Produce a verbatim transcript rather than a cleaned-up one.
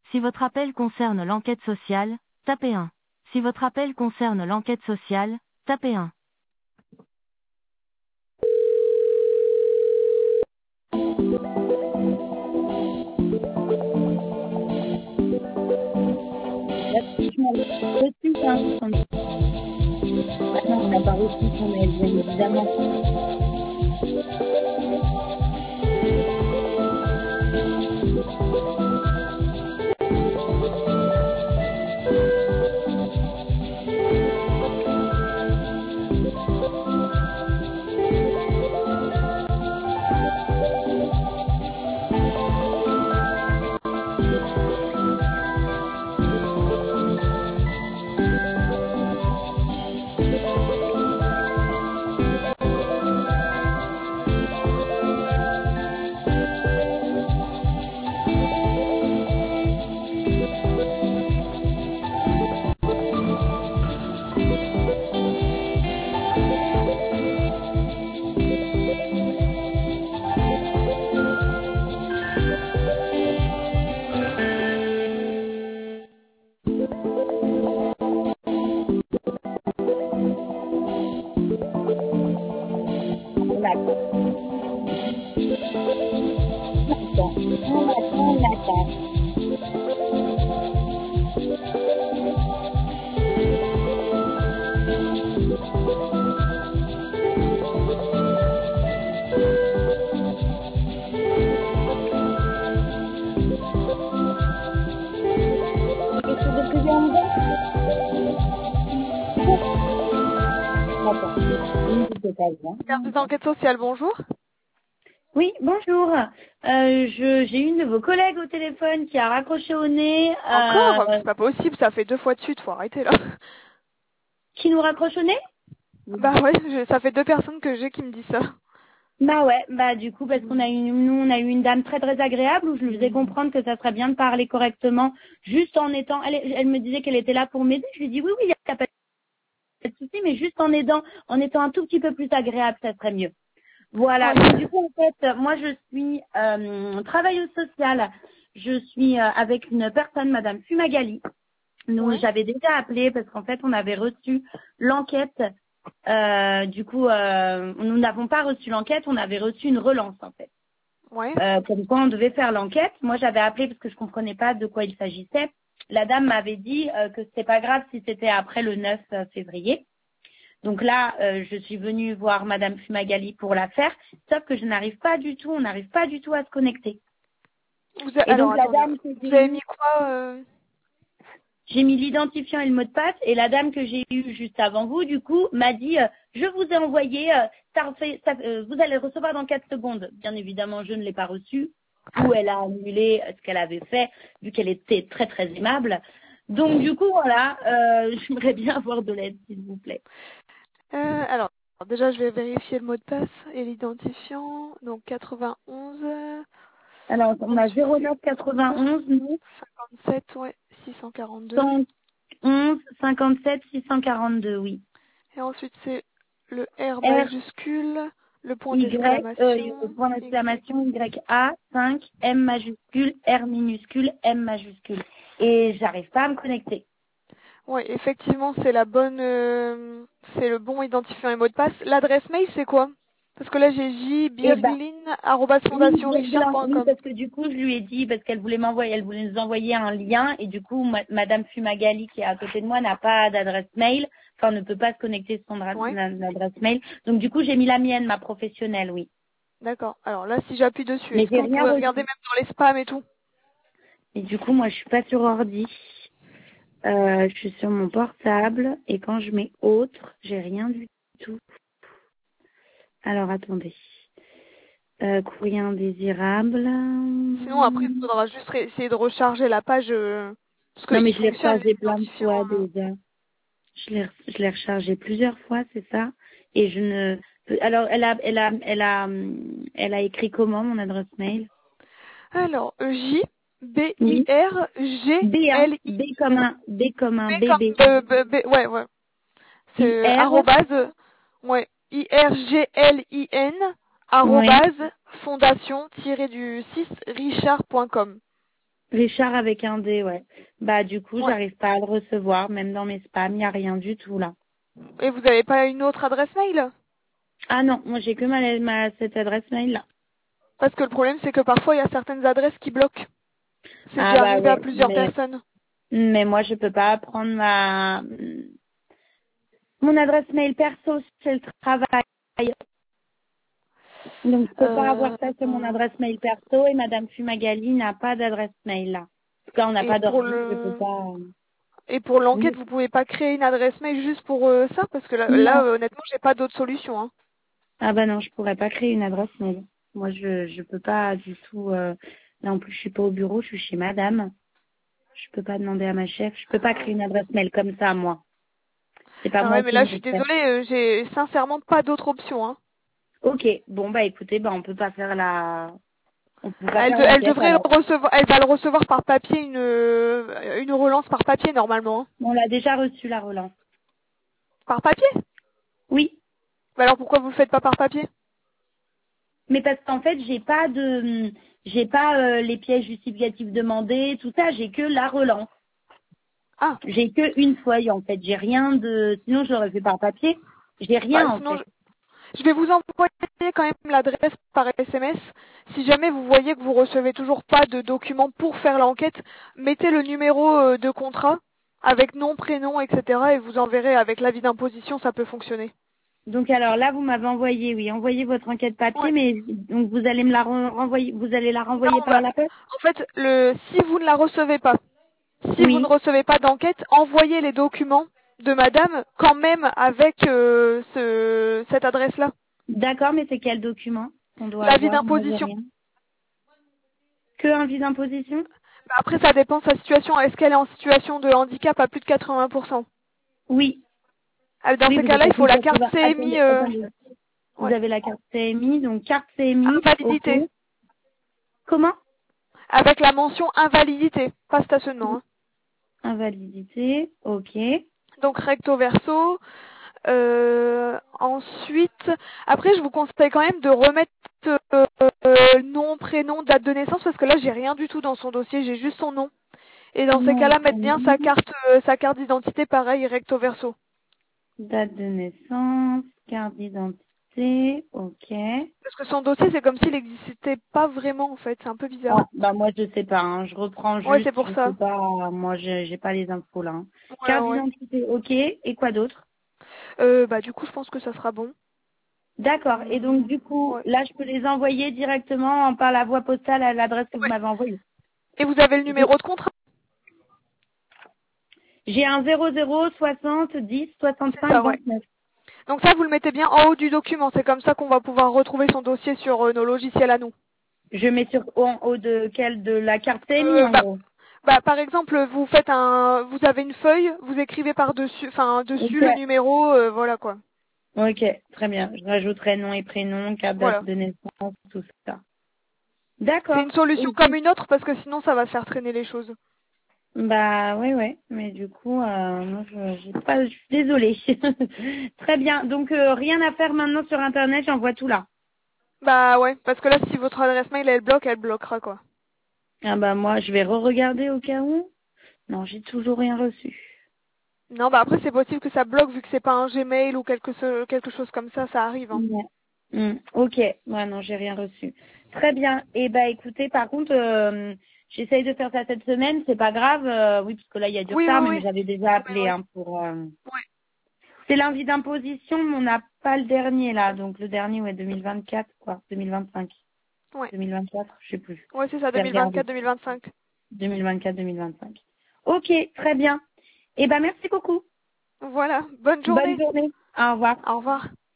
Si votre appel concerne l'enquête sociale, tapez un. Si votre appel concerne l'enquête sociale, tapez un. Là, franchement, reçu, hein, son- Ah non, on n'a pas reçu son mail, bien évidemment. On attend, on attend, on attend. Quelque chose de plus en dedans? D'accord. N'hésitez pas, bien. Service d'enquête sociale, bonjour. Oui, bonjour. Euh, je, j'ai une de vos collègues au téléphone qui a raccroché au nez. Encore? Euh, C'est pas possible, ça fait deux fois de suite, faut arrêter là. qui nous raccroche au nez? Bah ouais, je- ça fait deux personnes que j'ai qui me disent ça. Bah ouais, bah du coup parce qu'on a eu nous on a eu une dame très très agréable où je lui faisais comprendre que ça serait bien de parler correctement juste en étant elle, elle me disait qu'elle était là pour m'aider, je lui dis oui oui, il y a pas de souci mais juste en aidant en étant un tout petit peu plus agréable, ça serait mieux. Voilà. Ouais. Donc, du coup en fait, moi je suis euh, travailleuse sociale. Je suis euh, avec une personne, madame Fumagali. Nous, Ouais. j'avais déjà appelé parce qu'en fait, on avait reçu l'enquête. Euh, du coup, euh, nous n'avons pas reçu l'enquête, on avait reçu une relance en fait. Ouais. Euh, comme quoi on devait faire l'enquête. Moi, j'avais appelé parce que je comprenais pas de quoi il s'agissait. La dame m'avait dit euh, que c'était pas grave si c'était après le neuf février. Donc là, euh, je suis venue voir madame Fumagali pour la faire, sauf que je n'arrive pas du tout, on n'arrive pas du tout à se connecter. Vous a- Et Alors donc la attendez, dame que vous j'ai avez eue, mis quoi euh... j'ai mis l'identifiant et le mot de passe, et la dame que j'ai eue juste avant vous, du coup, m'a dit euh, je vous ai envoyé, euh, ça fait- ça- euh, vous allez le recevoir dans quatre secondes. Bien évidemment, je ne l'ai pas reçu, ou elle a annulé ce qu'elle avait fait, vu qu'elle était très très aimable. Donc du coup, voilà, euh, j'aimerais bien avoir de l'aide, s'il vous plaît. Euh, alors, déjà je vais vérifier le mot de passe et l'identifiant. Donc quatre-vingt-onze, euh, Alors, on a ensuite zéro neuf quatre-vingt-onze, nous, cinquante-sept, ouais, six cent quarante-deux. cent onze cinquante-sept six cent quarante-deux, oui. Et ensuite c'est le R R, majuscule, le point Y, euh, d'exclamation, point Y. d'exclamation, Y, A, cinq, M majuscule, R minuscule, M majuscule. Et j'arrive pas à me connecter. Ouais, effectivement, c'est la bonne, euh, c'est le bon identifiant et mot de passe. L'adresse mail, c'est quoi? Parce que là, j'ai Et ben, jbirglin arobase oui, fondation richard Virgulin, point oui, com. parce que du coup, je lui ai dit, parce qu'elle voulait m'envoyer, elle voulait nous envoyer un lien, et du coup, ma- madame Fumagali, qui est à côté de moi, n'a pas d'adresse mail, enfin, ne peut pas se connecter sur son dra- Ouais, adresse mail. Donc, du coup, j'ai mis la mienne, ma professionnelle, oui. d'accord. Alors là, si j'appuie dessus, Mais est-ce que j'ai vous rien pouvez regarder reçu. même dans les spams et tout? Et du coup, moi, je suis pas sur ordi. Euh, je suis sur mon portable et quand je mets autre, j'ai rien du tout. Alors attendez. Euh, courrier indésirable. Sinon, après, il faudra juste ré- essayer de recharger la page, euh, parce Non mais qu'il je l'ai fonctionne, rechargé plein de l'identifiant. fois euh. déjà. Je l'ai je l'ai rechargé plusieurs fois, c'est ça. Et je ne. Alors elle a elle a elle a hum, elle a écrit comment mon adresse mail? Alors, J, B, I, Oui. R, G, B un L, I, B comme un B comme B un comme, bébé. euh, B, B- ouais, ouais. C'est I euh, R. arrobase, euh, ouais, I R G L I N, Oui. arrobase, fondation, tiré du six, richard point com. Richard avec un D, ouais. Bah du coup, Ouais. j'arrive pas à le recevoir, même dans mes spams, il n'y a rien du tout là. Et vous n'avez pas une autre adresse mail? Ah non, moi j'ai que ma, ma cette adresse mail là. Parce que le problème, c'est que parfois, il y a certaines adresses qui bloquent. C'est Ah déjà bah arrivé à ouais, plusieurs mais personnes. mais moi je peux pas prendre ma mon adresse mail perso, c'est le travail. Donc je peux pas avoir Euh, ça sur mon adresse mail perso et Madame Fumagalli n'a pas d'adresse mail là. En tout cas, on n'a et pas pour d'ordi, je peux le pas. et pour l'enquête, Oui. vous pouvez pas créer une adresse mail juste pour euh, ça? Parce que là, là Non. euh, honnêtement, j'ai pas d'autre solution. Hein. Ah bah non, je pourrais pas créer une adresse mail. Moi je je peux pas du tout. Euh... Là en plus je suis pas au bureau, je suis chez Madame. Je peux pas demander à ma chef. Je peux pas créer une adresse mail comme ça moi. C'est pas Ah moi ouais, mais qui là, le je suis vais faire. désolée, euh, j'ai sincèrement pas d'autre option. Hein. Ok. Bon bah écoutez, bah on peut pas faire la. On peut pas Elle, faire de- elle l'enquête devrait le alors. recevoir, elle va le recevoir par papier, une euh, une relance par papier normalement. Hein. On l'a déjà reçu la relance. Par papier? Oui. Bah alors pourquoi vous le faites pas par papier? Mais parce qu'en fait, j'ai pas de, j'ai pas euh, les pièces justificatives demandées, tout ça. J'ai que la relance. Ah, J'ai que une feuille en fait. J'ai rien de. Sinon, je l'aurais fait par papier. J'ai bah rien en sinon fait. je, je vais vous envoyer quand même l'adresse par S M S. Si jamais vous voyez que vous recevez toujours pas de documents pour faire l'enquête, mettez le numéro euh, de contrat avec nom, prénom, et cetera et vous enverrez avec l'avis d'imposition, ça peut fonctionner. Donc alors là, vous m'avez envoyé, oui, envoyé votre enquête papier, Ouais. mais donc vous allez me la ren- renvoyer, vous allez la renvoyer Non, par bah, la poste. en fait, le, si vous ne la recevez pas, si vous ne Oui. recevez pas d'enquête, envoyez les documents de madame quand même avec euh, ce, cette adresse-là. D'accord, mais c'est quel document qu'on doit L'avis avoir? Moi, j'ai d'imposition. rien. Que un vide d'imposition? Bah, après, ça dépend de sa situation. Est-ce qu'elle est en situation de handicap à plus de quatre-vingts pour cent? Oui. Euh, Dans Oui, ces vous êtes cas-là, à il faut plus de la carte quatre-vingts. C M I. Attendez, Euh, attendez. Vous ouais. avez la carte C M I, donc carte C M I, ok. Invalidité. Comment? Avec la mention invalidité, pas stationnement. Hein. Invalidité, ok. Donc recto verso. Euh, ensuite, après, je vous conseille quand même de remettre euh, euh, nom, prénom, date de naissance, parce que là, j'ai rien du tout dans son dossier, j'ai juste son nom. Et dans ces Nom, cas-là, mettre bien sa prénom, carte, euh, sa carte d'identité, pareil, recto verso. date de naissance, carte d'identité, ok. Parce que son dossier, c'est comme s'il n'existait pas vraiment, en fait. C'est un peu bizarre. Ah, bah moi je sais pas, hein. Je reprends Ouais, juste, c'est pour je sais ça. pas, moi j'ai j'ai pas les infos là. Hein. Ouais, Carte ouais. d'identité, ok. Et quoi d'autre? Euh, bah, du coup, je pense que ça sera bon. D'accord. Et donc Hum, du coup, ouais. là je peux les envoyer directement en- par la voie postale à l'adresse que vous Ouais. m'avez envoyée. Et vous avez le J'ai numéro de contrat? j'ai un zéro zéro soixante dix C'est soixante-cinq ça, ouais. vingt-neuf. Donc ça, vous le mettez bien en haut du document. C'est comme ça qu'on va pouvoir retrouver son dossier sur euh, nos logiciels à nous. Je mets sur en haut de quelle de la carte C M I Euh, en bah, gros. bah, par exemple, vous faites un, vous avez une feuille, vous écrivez par dessus, enfin dessus Ok. le numéro, euh, voilà quoi. Ok, très bien. Je rajouterai nom et prénom, carte date Voilà. de naissance, tout ça. C'est D'accord. une solution Ok. comme une autre parce que sinon ça va faire traîner les choses. Bah ouais ouais, mais du coup, euh, moi je, j'ai pas, je suis désolée. Très bien. Donc euh, rien à faire maintenant sur internet, j'envoie tout là. Bah ouais, parce que là si votre adresse mail elle bloque, elle bloquera quoi. Ah bah moi je vais re-regarder au cas où. Non, j'ai toujours rien reçu. Non, bah après c'est possible que ça bloque vu que c'est pas un Gmail ou quelque, so- quelque chose comme ça, ça arrive. Hein. Ouais. Hmm, ok, ouais non, j'ai rien reçu. Très bien. Et bah écoutez, par contre, euh, j'essaye de faire ça cette semaine, c'est pas grave. euh, oui, parce que là il y a du Oui, retard, oui, mais oui. j'avais déjà Ouais, appelé ouais. hein, pour. euh, Ouais. C'est l'invite d'imposition, mais on n'a pas le dernier là, donc le dernier ouais deux mille vingt-quatre quoi, deux mille vingt-cinq. Ouais, deux mille vingt-quatre, je sais plus. ouais c'est ça, Je vais regarder. deux mille vingt-quatre-deux mille vingt-cinq. deux mille vingt-quatre deux mille vingt-cinq. Ok, très bien. Eh ben merci beaucoup. Voilà, bonne Bonne journée. journée. Au revoir. Au revoir.